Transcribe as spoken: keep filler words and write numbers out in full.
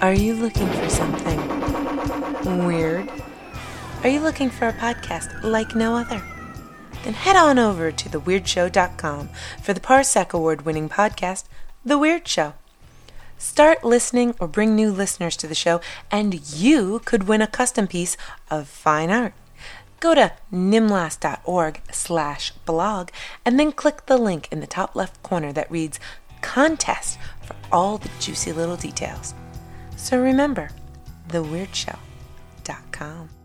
Are you looking for something weird? Are you looking for a podcast like no other? Then head on over to the weird show dot com for the Parsec Award-winning podcast, The Weird Show. Start listening or bring new listeners to the show, and you could win a custom piece of fine art. Go to nimlas.org slash blog and then click the link in the top left corner that reads Contest for all the juicy little details. So remember, the weird show dot com.